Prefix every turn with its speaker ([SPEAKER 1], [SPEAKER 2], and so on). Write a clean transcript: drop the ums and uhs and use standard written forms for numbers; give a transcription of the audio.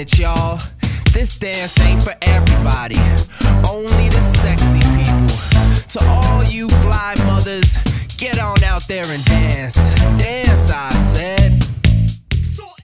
[SPEAKER 1] minute, y'all. This dance ain't for everybody, only the sexy people. To all you fly mothers, get on out there and dance.